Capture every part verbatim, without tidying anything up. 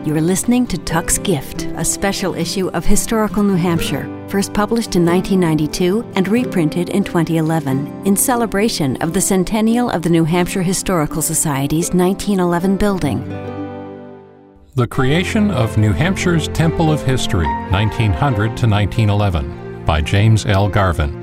You're listening to Tuck's Gift, a special issue of Historical New Hampshire, first published in nineteen ninety-two and reprinted in twenty eleven, in celebration of the centennial of the New Hampshire Historical Society's nineteen eleven building. The Creation of New Hampshire's Temple of History, nineteen hundred to nineteen eleven, by James L. Garvin.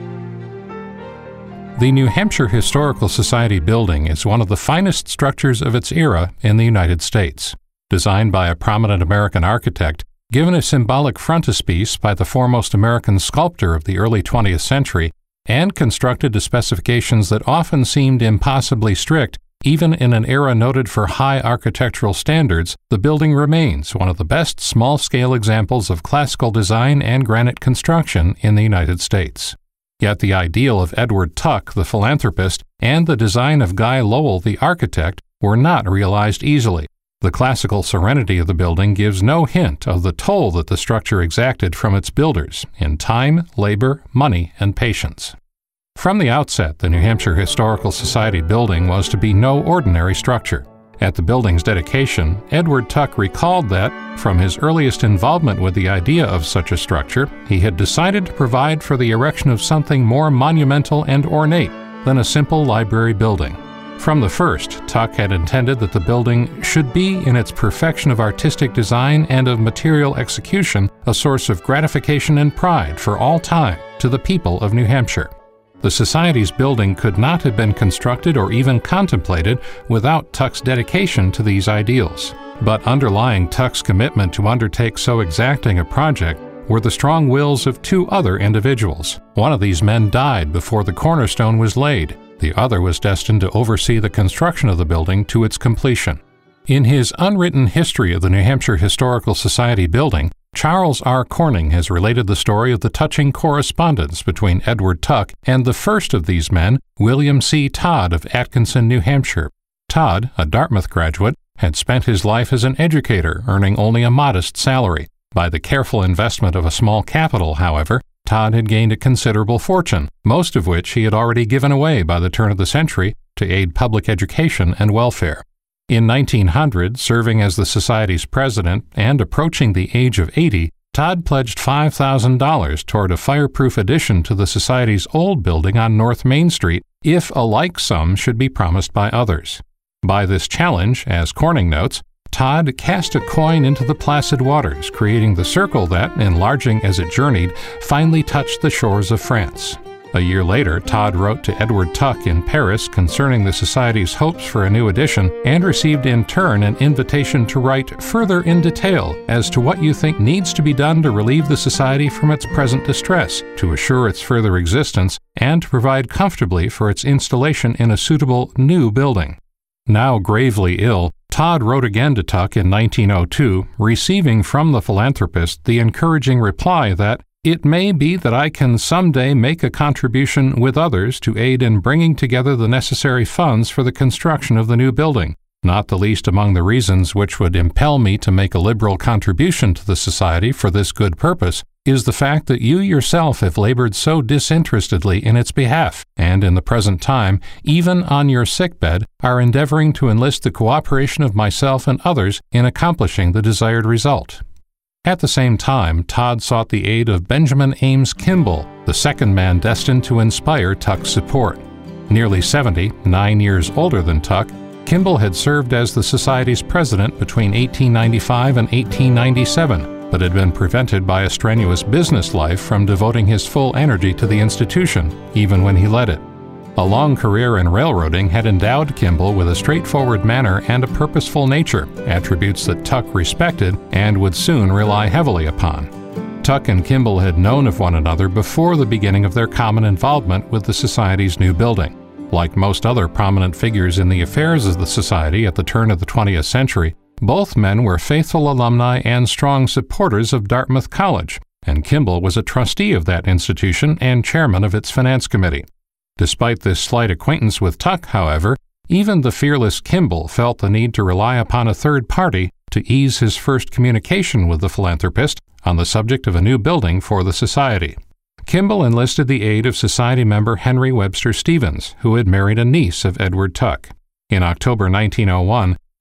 The New Hampshire Historical Society building is one of the finest structures of its era in the United States. Designed by a prominent American architect, given a symbolic frontispiece by the foremost American sculptor of the early twentieth century, and constructed to specifications that often seemed impossibly strict, even in an era noted for high architectural standards, the building remains one of the best small-scale examples of classical design and granite construction in the United States. Yet the ideal of Edward Tuck, the philanthropist, and the design of Guy Lowell, the architect, were not realized easily. The classical serenity of the building gives no hint of the toll that the structure exacted from its builders in time, labor, money, and patience. From the outset, the New Hampshire Historical Society building was to be no ordinary structure. At the building's dedication, Edward Tuck recalled that, from his earliest involvement with the idea of such a structure, he had decided to provide for the erection of something more monumental and ornate than a simple library building. From the first, Tuck had intended that the building should be, in its perfection of artistic design and of material execution, a source of gratification and pride for all time to the people of New Hampshire. The Society's building could not have been constructed or even contemplated without Tuck's dedication to these ideals. But underlying Tuck's commitment to undertake so exacting a project were the strong wills of two other individuals. One of these men died before the cornerstone was laid. The other was destined to oversee the construction of the building to its completion. In his unwritten history of the New Hampshire Historical Society building, Charles R. Corning has related the story of the touching correspondence between Edward Tuck and the first of these men, William C. Todd of Atkinson, New Hampshire. Todd, a Dartmouth graduate, had spent his life as an educator, earning only a modest salary. By the careful investment of a small capital, however, Todd had gained a considerable fortune, most of which he had already given away by the turn of the century to aid public education and welfare. In nineteen hundred, serving as the Society's president and approaching the age of eighty, Todd pledged five thousand dollars toward a fireproof addition to the Society's old building on North Main Street if a like sum should be promised by others. By this challenge, as Corning notes, Todd cast a coin into the placid waters, creating the circle that, enlarging as it journeyed, finally touched the shores of France. A year later, Todd wrote to Edward Tuck in Paris concerning the Society's hopes for a new edition and received in turn an invitation to write further in detail as to what you think needs to be done to relieve the Society from its present distress, to assure its further existence, and to provide comfortably for its installation in a suitable new building. Now gravely ill, Todd wrote again to Tuck in nineteen oh two, receiving from the philanthropist the encouraging reply that, "It may be that I can someday make a contribution with others to aid in bringing together the necessary funds for the construction of the new building. Not the least among the reasons which would impel me to make a liberal contribution to the Society for this good purpose is the fact that you yourself have labored so disinterestedly in its behalf, and in the present time, even on your sickbed, are endeavoring to enlist the cooperation of myself and others in accomplishing the desired result." At the same time, Todd sought the aid of Benjamin Ames Kimball, the second man destined to inspire Tuck's support. Nearly seventy, nine years older than Tuck, Kimball had served as the Society's president between eighteen ninety-five and eighteen ninety-seven, but had been prevented by a strenuous business life from devoting his full energy to the institution, even when he led it. A long career in railroading had endowed Kimball with a straightforward manner and a purposeful nature, attributes that Tuck respected and would soon rely heavily upon. Tuck and Kimball had known of one another before the beginning of their common involvement with the Society's new building. Like most other prominent figures in the affairs of the Society at the turn of the twentieth century, both men were faithful alumni and strong supporters of Dartmouth College, and Kimball was a trustee of that institution and chairman of its finance committee. Despite this slight acquaintance with Tuck, however, even the fearless Kimball felt the need to rely upon a third party to ease his first communication with the philanthropist on the subject of a new building for the Society. Kimball enlisted the aid of Society member Henry Webster Stevens, who had married a niece of Edward Tuck. In October nineteen oh one,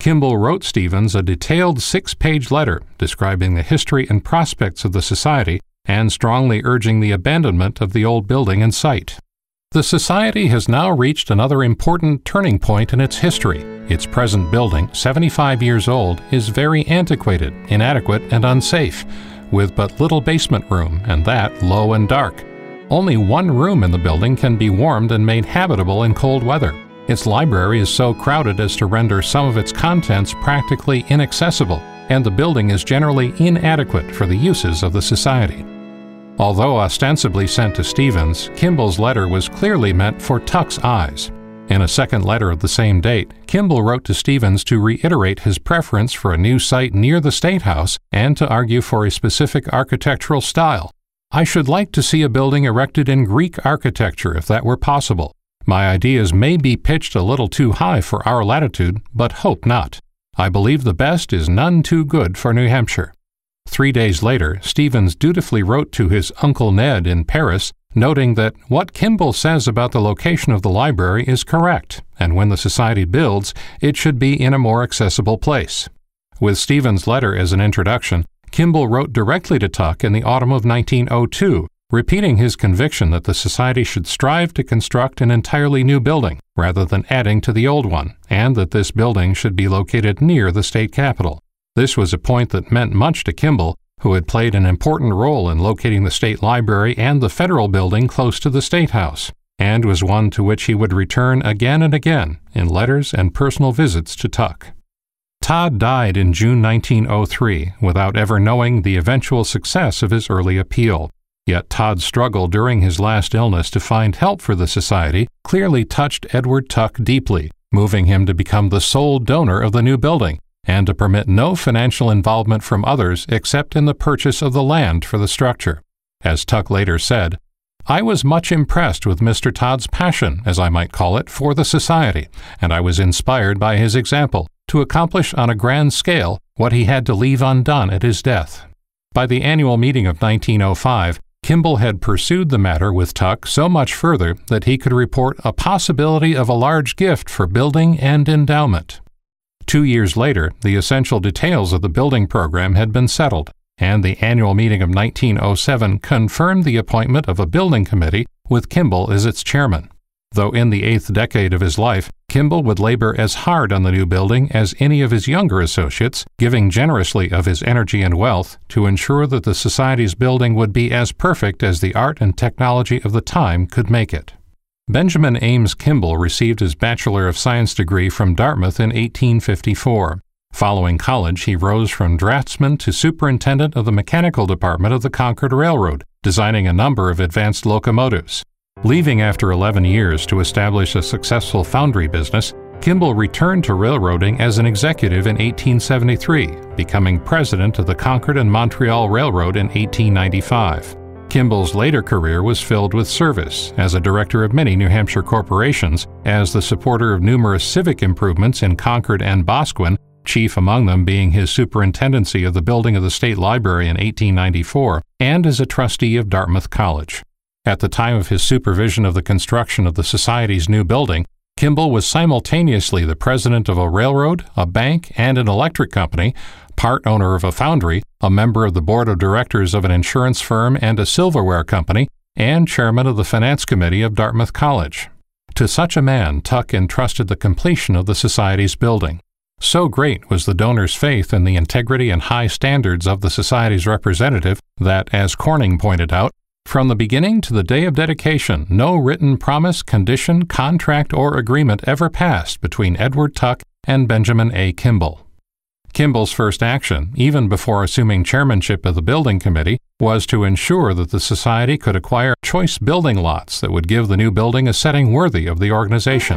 Kimball wrote Stevens a detailed six-page letter describing the history and prospects of the society and strongly urging the abandonment of the old building and site. The society has now reached another important turning point in its history. Its present building, seventy-five years old, is very antiquated, inadequate, and unsafe, with but little basement room, and that low and dark. Only one room in the building can be warmed and made habitable in cold weather. Its library is so crowded as to render some of its contents practically inaccessible, and the building is generally inadequate for the uses of the society. Although ostensibly sent to Stevens, Kimball's letter was clearly meant for Tuck's eyes. In a second letter of the same date, Kimball wrote to Stevens to reiterate his preference for a new site near the State House and to argue for a specific architectural style. "I should like to see a building erected in Greek architecture if that were possible. My ideas may be pitched a little too high for our latitude, but hope not. I believe the best is none too good for New Hampshire." Three days later, Stevens dutifully wrote to his Uncle Ned in Paris, noting that what Kimball says about the location of the library is correct, and when the society builds, it should be in a more accessible place. With Stevens' letter as an introduction, Kimball wrote directly to Tuck in the autumn of nineteen oh two, repeating his conviction that the society should strive to construct an entirely new building, rather than adding to the old one, and that this building should be located near the state capitol. This was a point that meant much to Kimball, who had played an important role in locating the state library and the federal building close to the State House, and was one to which he would return again and again in letters and personal visits to Tuck. Todd died in June nineteen oh three without ever knowing the eventual success of his early appeal. Yet Todd's struggle during his last illness to find help for the society clearly touched Edward Tuck deeply, moving him to become the sole donor of the new building, and to permit no financial involvement from others except in the purchase of the land for the structure. As Tuck later said, "I was much impressed with Mister Todd's passion, as I might call it, for the society, and I was inspired by his example to accomplish on a grand scale what he had to leave undone at his death." By the annual meeting of nineteen oh five, Kimball had pursued the matter with Tuck so much further that he could report a possibility of a large gift for building and endowment. Two years later, the essential details of the building program had been settled, and the annual meeting of nineteen oh seven confirmed the appointment of a building committee with Kimball as its chairman. Though in the eighth decade of his life, Kimball would labor as hard on the new building as any of his younger associates, giving generously of his energy and wealth to ensure that the society's building would be as perfect as the art and technology of the time could make it. Benjamin Ames Kimball received his Bachelor of Science degree from Dartmouth in eighteen fifty-four. Following college, he rose from draftsman to superintendent of the mechanical department of the Concord Railroad, designing a number of advanced locomotives. Leaving after eleven years to establish a successful foundry business, Kimball returned to railroading as an executive in eighteen seventy-three, becoming president of the Concord and Montreal Railroad in eighteen ninety-five. Kimball's later career was filled with service as a director of many New Hampshire corporations, as the supporter of numerous civic improvements in Concord and Boscawen, chief among them being his superintendency of the building of the State Library in eighteen ninety-four, and as a trustee of Dartmouth College. At the time of his supervision of the construction of the Society's new building, Kimball was simultaneously the president of a railroad, a bank, and an electric company, part owner of a foundry, a member of the board of directors of an insurance firm and a silverware company, and chairman of the finance committee of Dartmouth College. To such a man, Tuck entrusted the completion of the Society's building. So great was the donor's faith in the integrity and high standards of the Society's representative that, as Corning pointed out, from the beginning to the day of dedication, no written promise, condition, contract, or agreement ever passed between Edward Tuck and Benjamin A. Kimball. Kimball's first action, even before assuming chairmanship of the building committee, was to ensure that the Society could acquire choice building lots that would give the new building a setting worthy of the organization.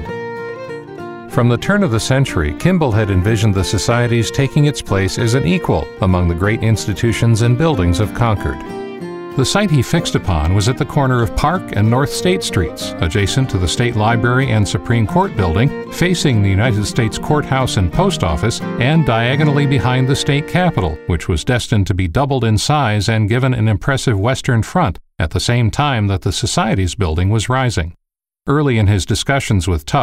From the turn of the century, Kimball had envisioned the Society's taking its place as an equal among the great institutions and buildings of Concord. The site he fixed upon was at the corner of Park and North State Streets, adjacent to the State Library and Supreme Court building, facing the United States Courthouse and Post Office, and diagonally behind the State Capitol, which was destined to be doubled in size and given an impressive western front at the same time that the Society's building was rising. Early in his discussions with Tuck,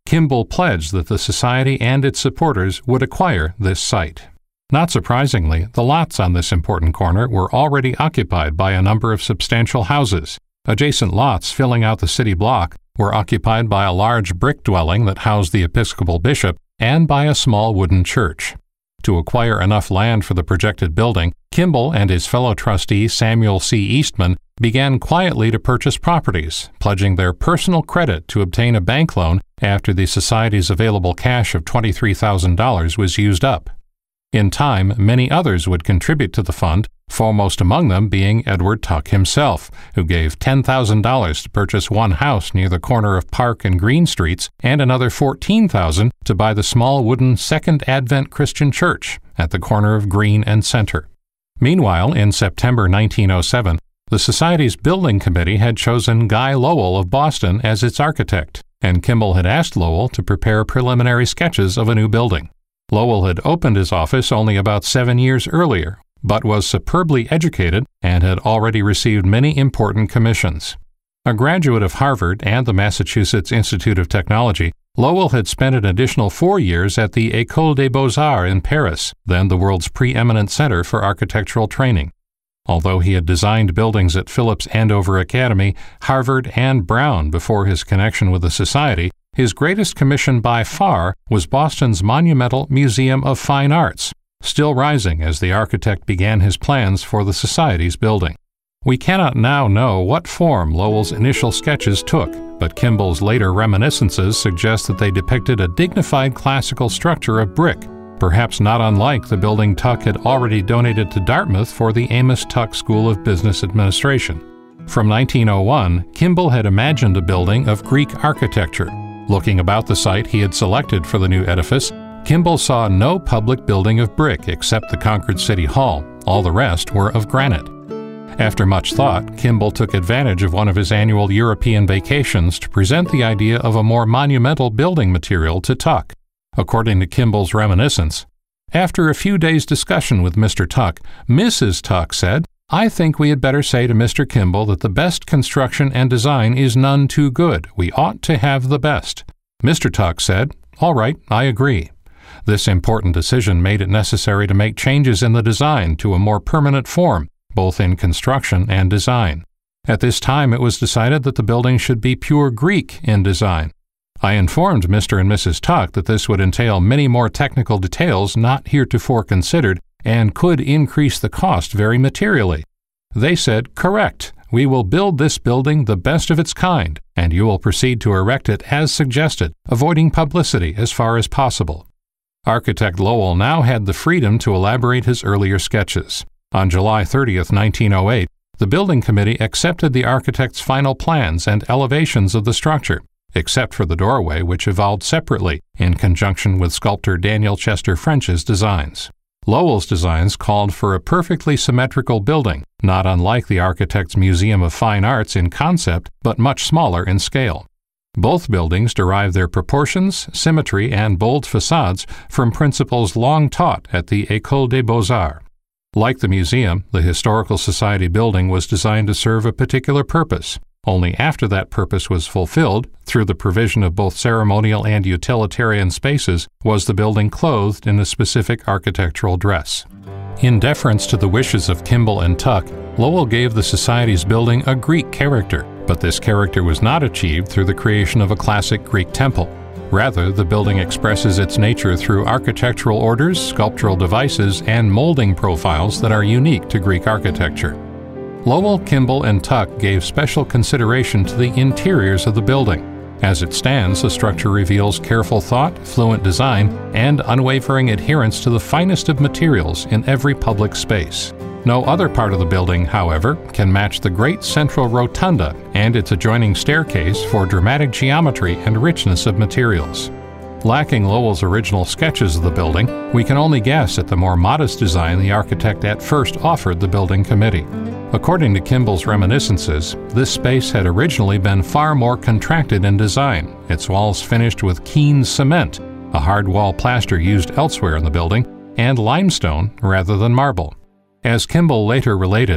Kimball pledged that the Society and its supporters would acquire this site. Not surprisingly, the lots on this important corner were already occupied by a number of substantial houses. Adjacent lots filling out the city block were occupied by a large brick dwelling that housed the Episcopal bishop and by a small wooden church. To acquire enough land for the projected building, Kimball and his fellow trustee Samuel C. Eastman began quietly to purchase properties, pledging their personal credit to obtain a bank loan after the Society's available cash of twenty-three thousand dollars was used up. In time, many others would contribute to the fund, foremost among them being Edward Tuck himself, who gave ten thousand dollars to purchase one house near the corner of Park and Green Streets and another fourteen thousand dollars to buy the small wooden Second Advent Christian Church at the corner of Green and Center. Meanwhile, in September nineteen oh seven, the Society's building committee had chosen Guy Lowell of Boston as its architect, and Kimball had asked Lowell to prepare preliminary sketches of a new building. Lowell had opened his office only about seven years earlier, but was superbly educated and had already received many important commissions. A graduate of Harvard and the Massachusetts Institute of Technology, Lowell had spent an additional four years at the École des Beaux-Arts in Paris, then the world's preeminent center for architectural training. Although he had designed buildings at Phillips Andover Academy, Harvard, and Brown before his connection with the Society, his greatest commission by far was Boston's monumental Museum of Fine Arts, still rising as the architect began his plans for the Society's building. We cannot now know what form Lowell's initial sketches took, but Kimball's later reminiscences suggest that they depicted a dignified classical structure of brick, perhaps not unlike the building Tuck had already donated to Dartmouth for the Amos Tuck School of Business Administration. From nineteen oh one, Kimball had imagined a building of Greek architecture. Looking about the site he had selected for the new edifice, Kimball saw no public building of brick except the Concord City Hall. All the rest were of granite. After much thought, Kimball took advantage of one of his annual European vacations to present the idea of a more monumental building material to Tuck. According to Kimball's reminiscence, after a few days' discussion with Mister Tuck, Missus Tuck said, "I think we had better say to Mister Kimball that the best construction and design is none too good. We ought to have the best." Mister Tuck said, "All right, I agree." This important decision made it necessary to make changes in the design to a more permanent form, both in construction and design. At this time, it was decided that the building should be pure Greek in design. I informed Mister and Missus Tuck that this would entail many more technical details not heretofore considered and could increase the cost very materially. They said, "Correct. We will build this building the best of its kind, and you will proceed to erect it as suggested, avoiding publicity as far as possible." Architect Lowell now had the freedom to elaborate his earlier sketches. On July thirtieth, nineteen oh eight, the building committee accepted the architect's final plans and elevations of the structure, except for the doorway, which evolved separately in conjunction with sculptor Daniel Chester French's designs. Lowell's designs called for a perfectly symmetrical building, not unlike the architect's Museum of Fine Arts in concept, but much smaller in scale. Both buildings derive their proportions, symmetry, and bold facades from principles long taught at the École des Beaux-Arts. Like the museum, the Historical Society building was designed to serve a particular purpose. Only after that purpose was fulfilled, through the provision of both ceremonial and utilitarian spaces, was the building clothed in a specific architectural dress. In deference to the wishes of Kimball and Tuck, Lowell gave the Society's building a Greek character, but this character was not achieved through the creation of a classic Greek temple. Rather, the building expresses its nature through architectural orders, sculptural devices, and molding profiles that are unique to Greek architecture. Lowell, Kimball, and Tuck gave special consideration to the interiors of the building. As it stands, the structure reveals careful thought, fluent design, and unwavering adherence to the finest of materials in every public space. No other part of the building, however, can match the great central rotunda and its adjoining staircase for dramatic geometry and richness of materials. Lacking Lowell's original sketches of the building, we can only guess at the more modest design the architect at first offered the building committee. According to Kimball's reminiscences, this space had originally been far more contracted in design, its walls finished with keen cement, a hard wall plaster used elsewhere in the building, and limestone rather than marble. As Kimball later related,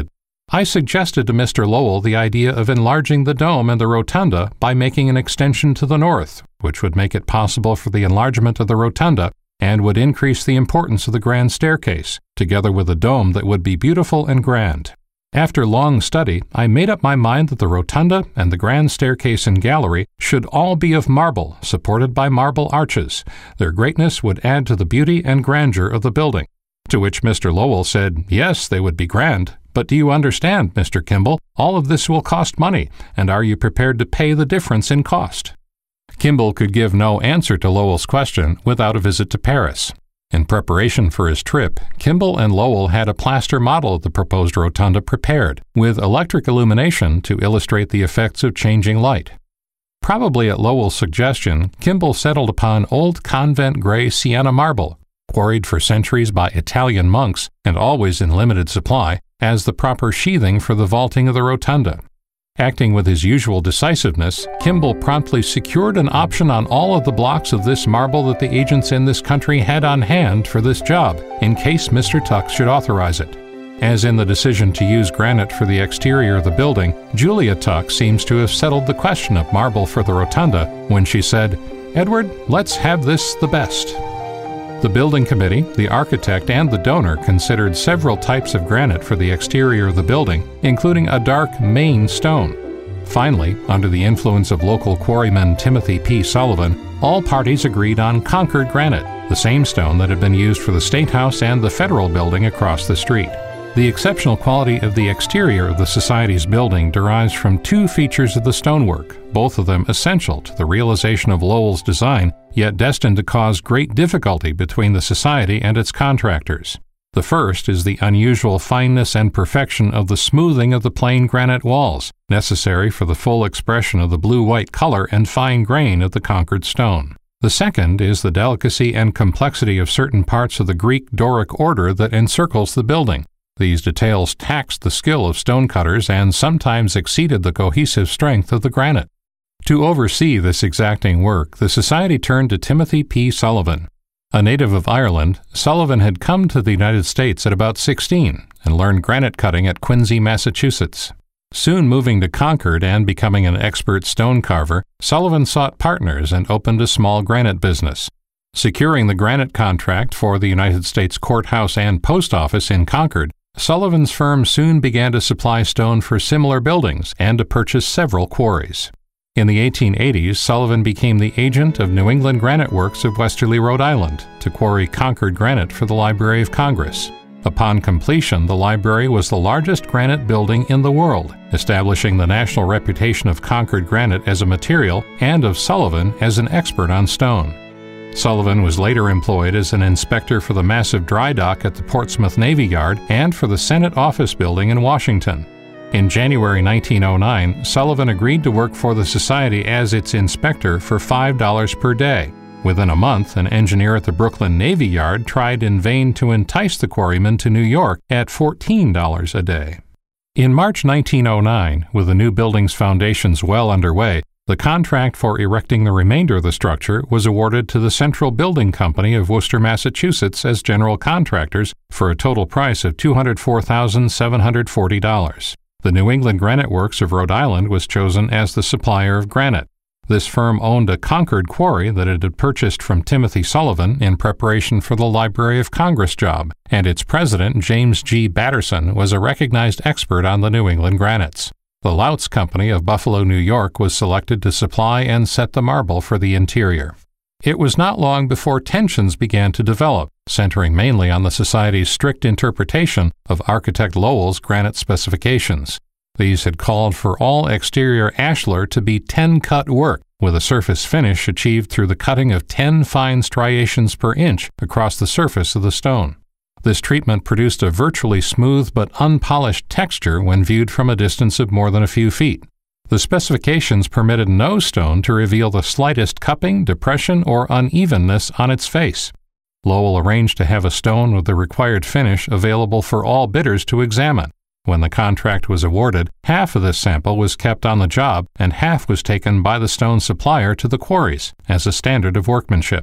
I suggested to Mister Lowell the idea of enlarging the dome and the rotunda by making an extension to the north, which would make it possible for the enlargement of the rotunda and would increase the importance of the grand staircase, together with a dome that would be beautiful and grand. After long study, I made up my mind that the rotunda and the grand staircase and gallery should all be of marble, supported by marble arches. Their greatness would add to the beauty and grandeur of the building. To which Mister Lowell said, yes, they would be grand, but do you understand, Mister Kimball, all of this will cost money, and are you prepared to pay the difference in cost? Kimball could give no answer to Lowell's question without a visit to Paris. In preparation for his trip, Kimball and Lowell had a plaster model of the proposed rotunda prepared, with electric illumination to illustrate the effects of changing light. Probably at Lowell's suggestion, Kimball settled upon old convent gray sienna marble, quarried for centuries by Italian monks and always in limited supply, as the proper sheathing for the vaulting of the rotunda. Acting with his usual decisiveness, Kimball promptly secured an option on all of the blocks of this marble that the agents in this country had on hand for this job, in case Mister Tux should authorize it. As in the decision to use granite for the exterior of the building, Julia Tux seems to have settled the question of marble for the rotunda when she said, "Edward, let's have this the best." The building committee, the architect, and the donor considered several types of granite for the exterior of the building, including a dark Maine stone. Finally, under the influence of local quarryman Timothy P. Sullivan, all parties agreed on Concord granite, the same stone that had been used for the State House and the Federal Building across the street. The exceptional quality of the exterior of the Society's building derives from two features of the stonework, both of them essential to the realization of Lowell's design, yet destined to cause great difficulty between the Society and its contractors. The first is the unusual fineness and perfection of the smoothing of the plain granite walls, necessary for the full expression of the blue-white color and fine grain of the Concord stone. The second is the delicacy and complexity of certain parts of the Greek Doric order that encircles the building. These details taxed the skill of stonecutters and sometimes exceeded the cohesive strength of the granite. To oversee this exacting work, the Society turned to Timothy P. Sullivan. A native of Ireland, Sullivan had come to the United States at about sixteen and learned granite cutting at Quincy, Massachusetts. Soon moving to Concord and becoming an expert stone carver, Sullivan sought partners and opened a small granite business. Securing the granite contract for the United States Courthouse and Post Office in Concord, Sullivan's firm soon began to supply stone for similar buildings and to purchase several quarries. In the eighteen eighties, Sullivan became the agent of New England Granite Works of Westerly, Rhode Island, to quarry Concord granite for the Library of Congress. Upon completion, the library was the largest granite building in the world, establishing the national reputation of Concord granite as a material and of Sullivan as an expert on stone. Sullivan was later employed as an inspector for the massive dry dock at the Portsmouth Navy Yard and for the Senate Office Building in Washington. In January nineteen oh nine, Sullivan agreed to work for the Society as its inspector for five dollars per day. Within a month, an engineer at the Brooklyn Navy Yard tried in vain to entice the quarryman to New York at fourteen dollars a day. In March nineteen oh nine, with the new building's foundations well underway, the contract for erecting the remainder of the structure was awarded to the Central Building Company of Worcester, Massachusetts as general contractors for a total price of two hundred four thousand seven hundred forty dollars. The New England Granite Works of Rhode Island was chosen as the supplier of granite. This firm owned a Concord quarry that it had purchased from Timothy Sullivan in preparation for the Library of Congress job, and its president, James G. Batterson, was a recognized expert on the New England granites. The Louts Company of Buffalo, New York was selected to supply and set the marble for the interior. It was not long before tensions began to develop, centering mainly on the Society's strict interpretation of architect Lowell's granite specifications. These had called for all exterior ashlar to be ten-cut work, with a surface finish achieved through the cutting of ten fine striations per inch across the surface of the stone. This treatment produced a virtually smooth but unpolished texture when viewed from a distance of more than a few feet. The specifications permitted no stone to reveal the slightest cupping, depression, or unevenness on its face. Lowell arranged to have a stone with the required finish available for all bidders to examine. When the contract was awarded, half of this sample was kept on the job and half was taken by the stone supplier to the quarries as a standard of workmanship.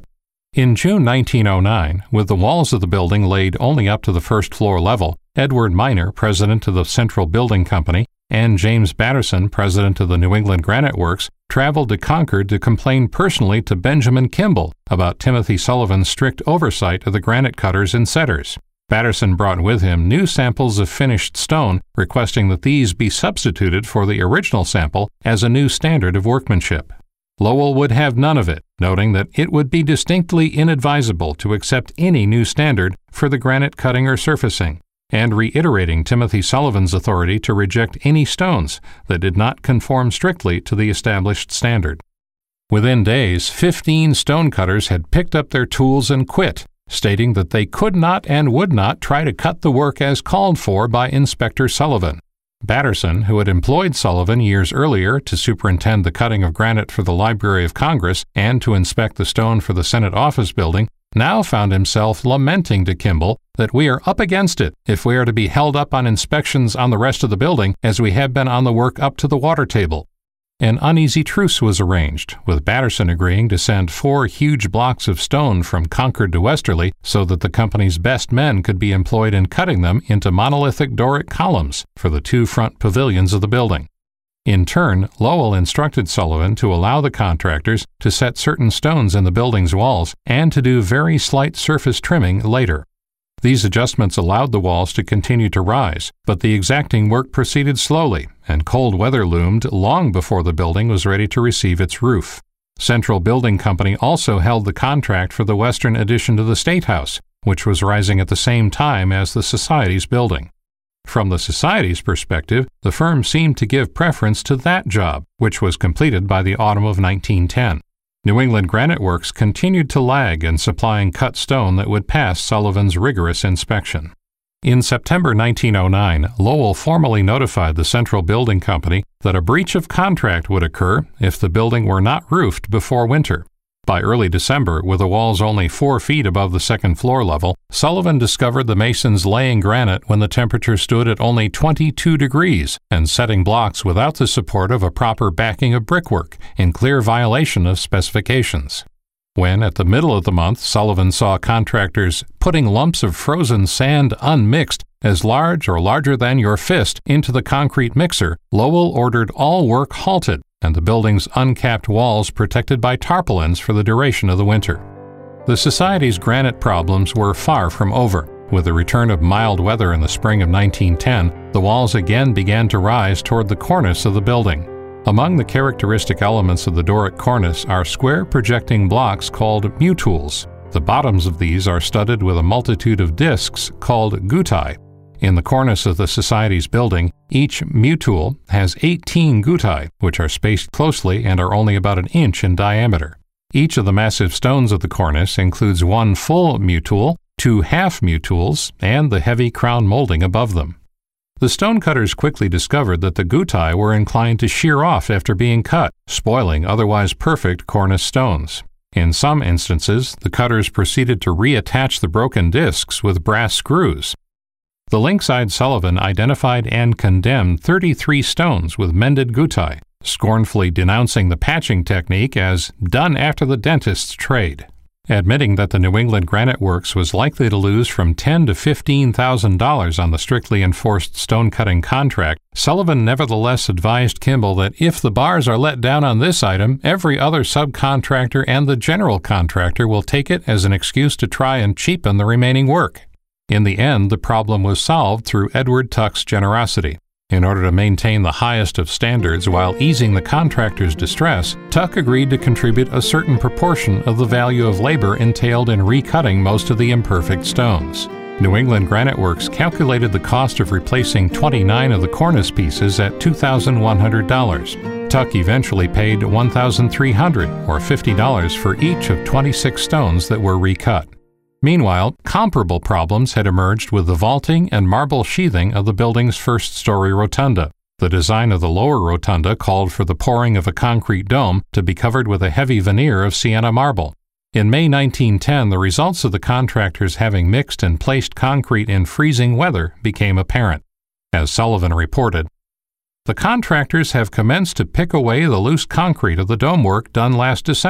In June nineteen oh nine, with the walls of the building laid only up to the first floor level, Edward Miner, president of the Central Building Company, and James Batterson, president of the New England Granite Works, traveled to Concord to complain personally to Benjamin Kimball about Timothy Sullivan's strict oversight of the granite cutters and setters. Batterson brought with him new samples of finished stone, requesting that these be substituted for the original sample as a new standard of workmanship. Lowell would have none of it, noting that it would be distinctly inadvisable to accept any new standard for the granite cutting or surfacing, and reiterating Timothy Sullivan's authority to reject any stones that did not conform strictly to the established standard. Within days, fifteen stonecutters had picked up their tools and quit, stating that they could not and would not try to cut the work as called for by Inspector Sullivan. Batterson, who had employed Sullivan years earlier to superintend the cutting of granite for the Library of Congress and to inspect the stone for the Senate Office Building, now found himself lamenting to Kimball that we are up against it if we are to be held up on inspections on the rest of the building as we have been on the work up to the water table. An uneasy truce was arranged, with Batterson agreeing to send four huge blocks of stone from Concord to Westerly so that the company's best men could be employed in cutting them into monolithic Doric columns for the two front pavilions of the building. In turn, Lowell instructed Sullivan to allow the contractors to set certain stones in the building's walls and to do very slight surface trimming later. These adjustments allowed the walls to continue to rise, but the exacting work proceeded slowly, and cold weather loomed long before the building was ready to receive its roof. Central Building Company also held the contract for the western addition to the State House, which was rising at the same time as the Society's building. From the Society's perspective, the firm seemed to give preference to that job, which was completed by the autumn of nineteen ten. New England Granite Works continued to lag in supplying cut stone that would pass Sullivan's rigorous inspection. In September nineteen oh nine, Lowell formally notified the Central Building Company that a breach of contract would occur if the building were not roofed before winter. By early December, with the walls only four feet above the second floor level, Sullivan discovered the masons laying granite when the temperature stood at only twenty-two degrees and setting blocks without the support of a proper backing of brickwork, in clear violation of specifications. When, at the middle of the month, Sullivan saw contractors putting lumps of frozen sand unmixed, as large or larger than your fist, into the concrete mixer, Lowell ordered all work halted and the building's uncapped walls protected by tarpaulins for the duration of the winter. The Society's granite problems were far from over. With the return of mild weather in the spring of nineteen ten, the walls again began to rise toward the cornice of the building. Among the characteristic elements of the Doric cornice are square projecting blocks called mutules. The bottoms of these are studded with a multitude of discs called guttae. In the cornice of the Society's building, each mutule has eighteen guttae, which are spaced closely and are only about an inch in diameter. Each of the massive stones of the cornice includes one full mutule, two half mutules, and the heavy crown molding above them. The stonecutters quickly discovered that the guttae were inclined to shear off after being cut, spoiling otherwise perfect cornice stones. In some instances, the cutters proceeded to reattach the broken discs with brass screws. The lynx-eyed Sullivan identified and condemned thirty-three stones with mended guttae, scornfully denouncing the patching technique as done after the dentist's trade. Admitting that the New England Granite Works was likely to lose from ten thousand to fifteen thousand dollars on the strictly enforced stone-cutting contract, Sullivan nevertheless advised Kimball that if the bars are let down on this item, every other subcontractor and the general contractor will take it as an excuse to try and cheapen the remaining work. In the end, the problem was solved through Edward Tuck's generosity. In order to maintain the highest of standards while easing the contractor's distress, Tuck agreed to contribute a certain proportion of the value of labor entailed in recutting most of the imperfect stones. New England Granite Works calculated the cost of replacing twenty-nine of the cornice pieces at two thousand one hundred dollars. Tuck eventually paid one thousand three hundred dollars, or fifty dollars for each of twenty-six stones that were recut. Meanwhile, comparable problems had emerged with the vaulting and marble sheathing of the building's first-story rotunda. The design of the lower rotunda called for the pouring of a concrete dome to be covered with a heavy veneer of Sienna marble. In May nineteen ten, the results of the contractors having mixed and placed concrete in freezing weather became apparent. As Sullivan reported, "The contractors have commenced to pick away the loose concrete of the dome work done last December,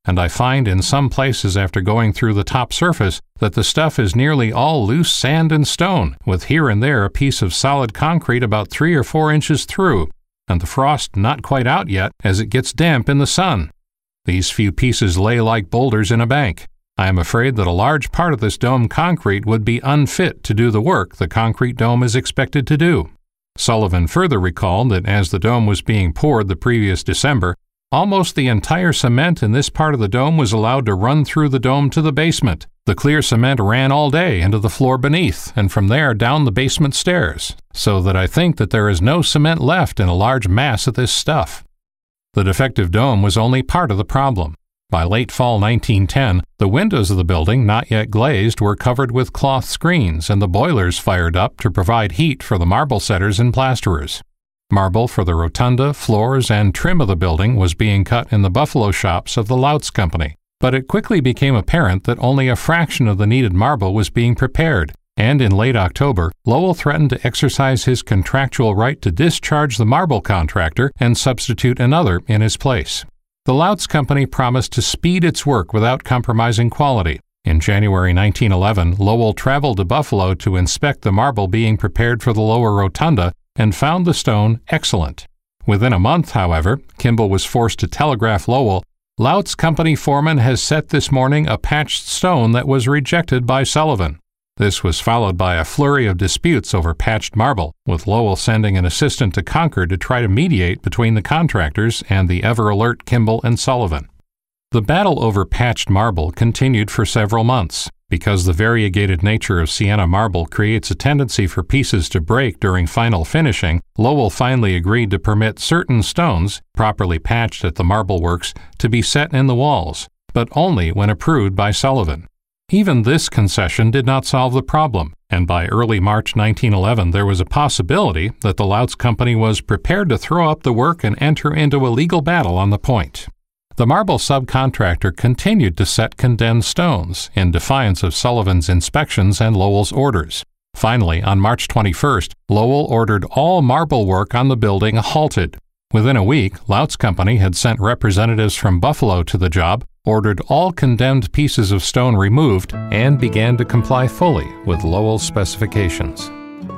and I find in some places after going through the top surface that the stuff is nearly all loose sand and stone, with here and there a piece of solid concrete about three or four inches through, and the frost not quite out yet as it gets damp in the sun. These few pieces lay like boulders in a bank. I am afraid that a large part of this dome concrete would be unfit to do the work the concrete dome is expected to do. Sullivan further recalled that as the dome was being poured the previous December, almost the entire cement in this part of the dome was allowed to run through the dome to the basement. The clear cement ran all day into the floor beneath, and from there down the basement stairs, so that I think that there is no cement left in a large mass of this stuff. The defective dome was only part of the problem. By late fall nineteen ten, the windows of the building, not yet glazed, were covered with cloth screens, and the boilers fired up to provide heat for the marble setters and plasterers. Marble for the rotunda, floors, and trim of the building was being cut in the Buffalo shops of the Louts Company, but it quickly became apparent that only a fraction of the needed marble was being prepared, and in late October, Lowell threatened to exercise his contractual right to discharge the marble contractor and substitute another in his place. The Louts Company promised to speed its work without compromising quality. In January nineteen eleven, Lowell traveled to Buffalo to inspect the marble being prepared for the lower rotunda and found the stone excellent. Within a month, however, Kimball was forced to telegraph Lowell, "Louts Company foreman has set this morning a patched stone that was rejected by Sullivan." This was followed by a flurry of disputes over patched marble, with Lowell sending an assistant to Concord to try to mediate between the contractors and the ever-alert Kimball and Sullivan. The battle over patched marble continued for several months. Because the variegated nature of Sienna marble creates a tendency for pieces to break during final finishing, Lowell finally agreed to permit certain stones, properly patched at the marble works, to be set in the walls, but only when approved by Sullivan. Even this concession did not solve the problem, and by early March nineteen eleven there was a possibility that the Louts Company was prepared to throw up the work and enter into a legal battle on the point. The marble subcontractor continued to set condemned stones, in defiance of Sullivan's inspections and Lowell's orders. Finally, on March twenty-first, Lowell ordered all marble work on the building halted. Within a week, Louts Company had sent representatives from Buffalo to the job, ordered all condemned pieces of stone removed, and began to comply fully with Lowell's specifications.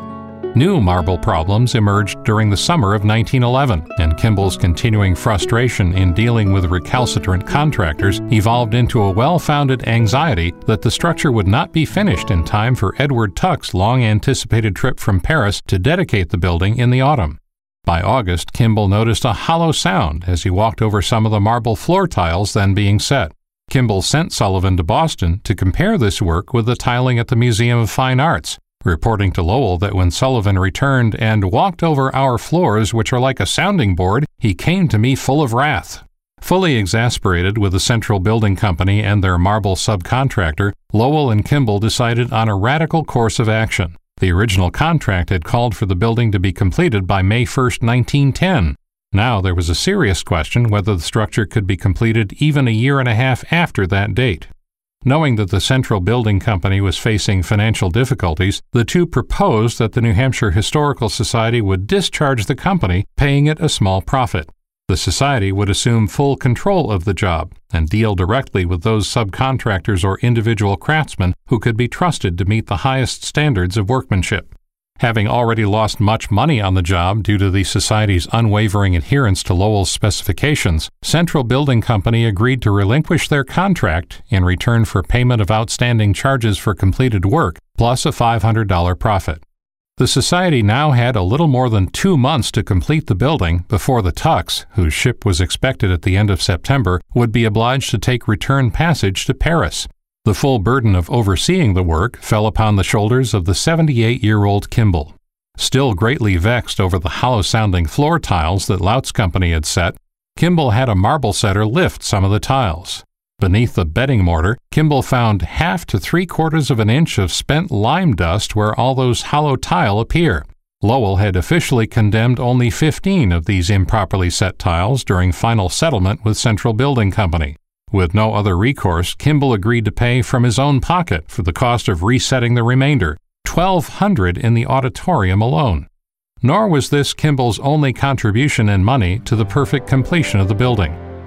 New marble problems emerged during the summer of nineteen eleven, and Kimball's continuing frustration in dealing with recalcitrant contractors evolved into a well-founded anxiety that the structure would not be finished in time for Edward Tuck's long-anticipated trip from Paris to dedicate the building in the autumn. By August, Kimball noticed a hollow sound as he walked over some of the marble floor tiles then being set. Kimball sent Sullivan to Boston to compare this work with the tiling at the Museum of Fine Arts, reporting to Lowell that when Sullivan returned and walked over our floors, which are like a sounding board, he came to me full of wrath. Fully exasperated with the Central Building Company and their marble subcontractor, Lowell and Kimball decided on a radical course of action. The original contract had called for the building to be completed by May first, nineteen ten. Now there was a serious question whether the structure could be completed even a year and a half after that date. Knowing that the Central Building Company was facing financial difficulties, the two proposed that the New Hampshire Historical Society would discharge the company, paying it a small profit. The society would assume full control of the job and deal directly with those subcontractors or individual craftsmen who could be trusted to meet the highest standards of workmanship. Having already lost much money on the job due to the society's unwavering adherence to Lowell's specifications, Central Building Company agreed to relinquish their contract in return for payment of outstanding charges for completed work, plus a five hundred dollars profit. The society now had a little more than two months to complete the building before the Tucks, whose ship was expected at the end of September, would be obliged to take return passage to Paris. The full burden of overseeing the work fell upon the shoulders of the seventy-eight-year-old Kimball. Still greatly vexed over the hollow-sounding floor tiles that Louts Company had set, Kimball had a marble setter lift some of the tiles. Beneath the bedding mortar, Kimball found half to three-quarters of an inch of spent lime dust where all those hollow tile appear. Lowell had officially condemned only fifteen of these improperly set tiles during final settlement with Central Building Company. With no other recourse, Kimball agreed to pay from his own pocket for the cost of resetting the remainder, twelve hundred dollars in the auditorium alone. Nor was this Kimball's only contribution in money to the perfect completion of the building.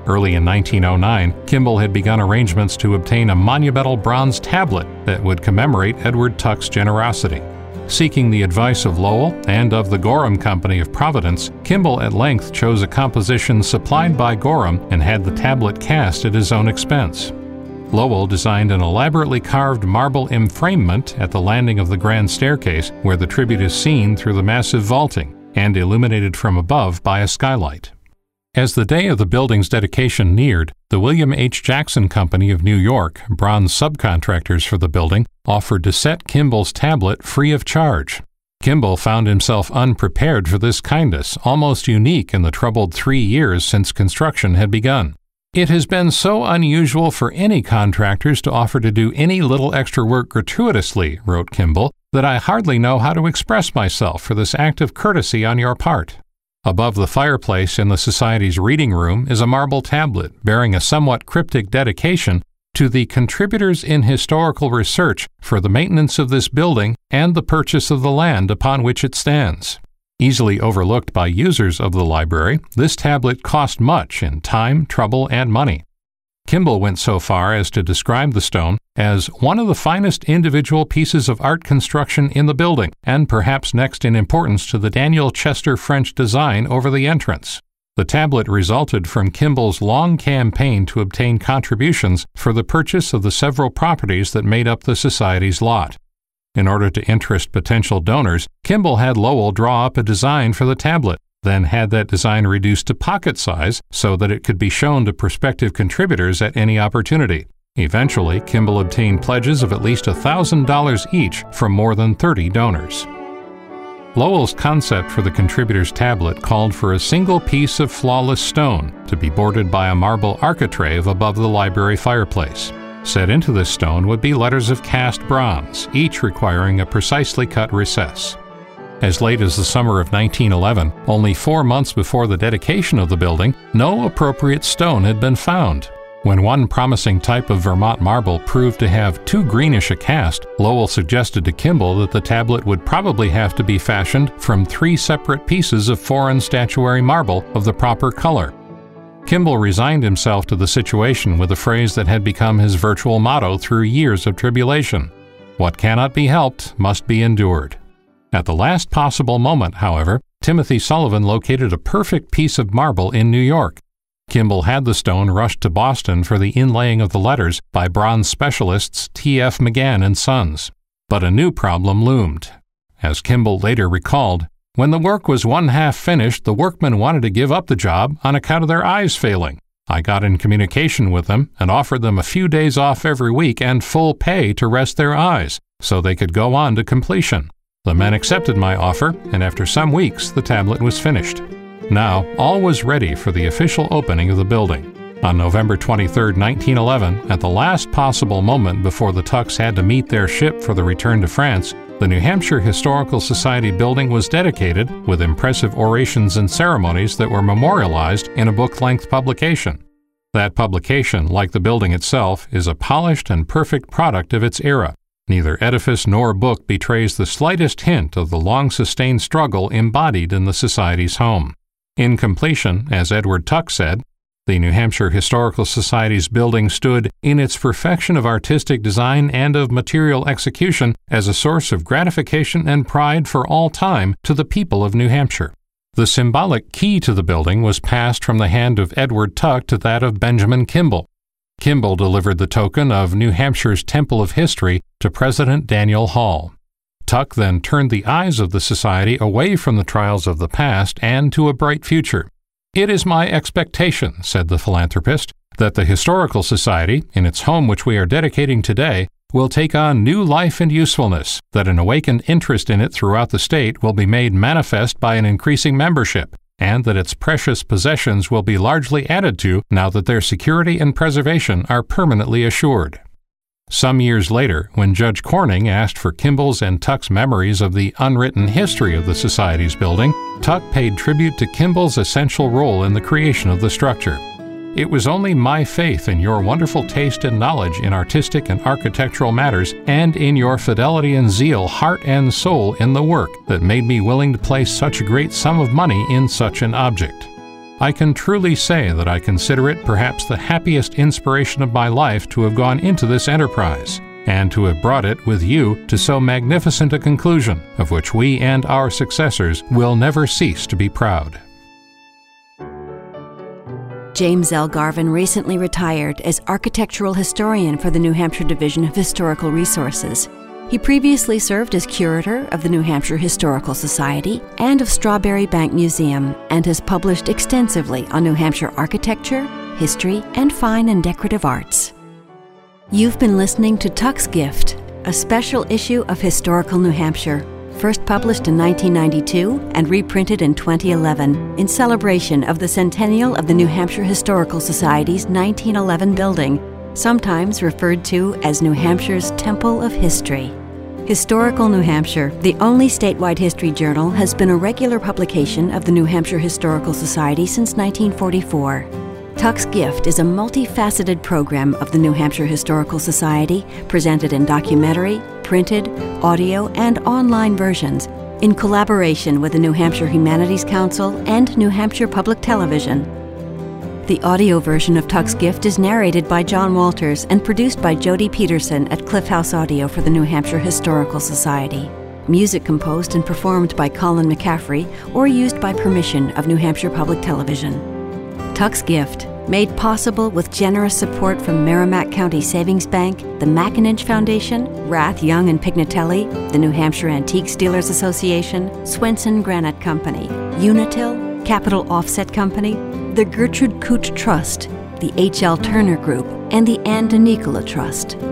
Early in nineteen oh nine, Kimball had begun arrangements to obtain a monumental bronze tablet that would commemorate Edward Tuck's generosity. Seeking the advice of Lowell and of the Gorham Company of Providence, Kimball at length chose a composition supplied by Gorham and had the tablet cast at his own expense. Lowell designed an elaborately carved marble enframement at the landing of the grand staircase, where the tribute is seen through the massive vaulting and illuminated from above by a skylight. As the day of the building's dedication neared, the William H. Jackson Company of New York, bronze subcontractors for the building, offered to set Kimball's tablet free of charge. Kimball found himself unprepared for this kindness, almost unique in the troubled three years since construction had begun. It has been so unusual for any contractors to offer to do any little extra work gratuitously, wrote Kimball, that I hardly know how to express myself for this act of courtesy on your part. Above the fireplace in the Society's reading room is a marble tablet bearing a somewhat cryptic dedication to the contributors in historical research for the maintenance of this building and the purchase of the land upon which it stands. Easily overlooked by users of the library, this tablet cost much in time, trouble, and money. Kimball went so far as to describe the stone as one of the finest individual pieces of art construction in the building, and perhaps next in importance to the Daniel Chester French design over the entrance. The tablet resulted from Kimball's long campaign to obtain contributions for the purchase of the several properties that made up the Society's lot. In order to interest potential donors, Kimball had Lowell draw up a design for the tablet, then had that design reduced to pocket size so that it could be shown to prospective contributors at any opportunity. Eventually, Kimball obtained pledges of at least one thousand dollars each from more than thirty donors. Lowell's concept for the contributors' tablet called for a single piece of flawless stone to be bordered by a marble architrave above the library fireplace. Set into this stone would be letters of cast bronze, each requiring a precisely cut recess. As late as the summer of nineteen eleven, only four months before the dedication of the building, no appropriate stone had been found. When one promising type of Vermont marble proved to have too greenish a cast, Lowell suggested to Kimball that the tablet would probably have to be fashioned from three separate pieces of foreign statuary marble of the proper color. Kimball resigned himself to the situation with a phrase that had become his virtual motto through years of tribulation: "What cannot be helped must be endured." At the last possible moment, however, Timothy Sullivan located a perfect piece of marble in New York. Kimball had the stone rushed to Boston for the inlaying of the letters by bronze specialists T F McGann and Sons. But a new problem loomed. As Kimball later recalled, when the work was one half finished, the workmen wanted to give up the job on account of their eyes failing. I got in communication with them and offered them a few days off every week and full pay to rest their eyes, so they could go on to completion. The men accepted my offer, and after some weeks, the tablet was finished. Now, all was ready for the official opening of the building. On November twenty-third, nineteen eleven, at the last possible moment before the Tucks had to meet their ship for the return to France, the New Hampshire Historical Society building was dedicated with impressive orations and ceremonies that were memorialized in a book-length publication. That publication, like the building itself, is a polished and perfect product of its era. Neither edifice nor book betrays the slightest hint of the long-sustained struggle embodied in the Society's home. In completion, as Edward Tuck said, the New Hampshire Historical Society's building stood in its perfection of artistic design and of material execution as a source of gratification and pride for all time to the people of New Hampshire. The symbolic key to the building was passed from the hand of Edward Tuck to that of Benjamin Kimball. Kimball delivered the token of New Hampshire's Temple of History to President Daniel Hall. Tuck then turned the eyes of the Society away from the trials of the past and to a bright future. "It is my expectation," said the philanthropist, "that the Historical Society, in its home which we are dedicating today, will take on new life and usefulness, that an awakened interest in it throughout the state will be made manifest by an increasing membership, and that its precious possessions will be largely added to now that their security and preservation are permanently assured." Some years later, when Judge Corning asked for Kimball's and Tuck's memories of the unwritten history of the Society's building, Tuck paid tribute to Kimball's essential role in the creation of the structure. "It was only my faith in your wonderful taste and knowledge in artistic and architectural matters, and in your fidelity and zeal, heart and soul in the work, that made me willing to place such a great sum of money in such an object. I can truly say that I consider it perhaps the happiest inspiration of my life to have gone into this enterprise, and to have brought it with you to so magnificent a conclusion, of which we and our successors will never cease to be proud. James L. Garvin recently retired as architectural historian for the New Hampshire Division of Historical Resources. He previously served as curator of the New Hampshire Historical Society and of Strawberry Bank Museum, and has published extensively on New Hampshire architecture, history, and fine and decorative arts. You've been listening to Tuck's Gift, a special issue of Historical New Hampshire, first published in nineteen ninety-two and reprinted in twenty eleven in celebration of the centennial of the New Hampshire Historical Society's nineteen eleven building, sometimes referred to as New Hampshire's Temple of History. Historical New Hampshire, the only statewide history journal, has been a regular publication of the New Hampshire Historical Society since nineteen forty-four. Tuck's Gift is a multifaceted program of the New Hampshire Historical Society, presented in documentary, printed, audio, and online versions, in collaboration with the New Hampshire Humanities Council and New Hampshire Public Television. The audio version of Tuck's Gift is narrated by John Walters and produced by Jody Peterson at Cliff House Audio for the New Hampshire Historical Society. Music composed and performed by Colin McCaffrey or used by permission of New Hampshire Public Television. Tuck's Gift, made possible with generous support from Merrimack County Savings Bank, the McAninch Foundation, Rath, Young and Pignatelli, the New Hampshire Antiques Dealers Association, Swenson Granite Company, Unitil, Capital Offset Company, the Gertrude Cooch Trust, the H L Turner Group, and the Anne DeNicola Trust.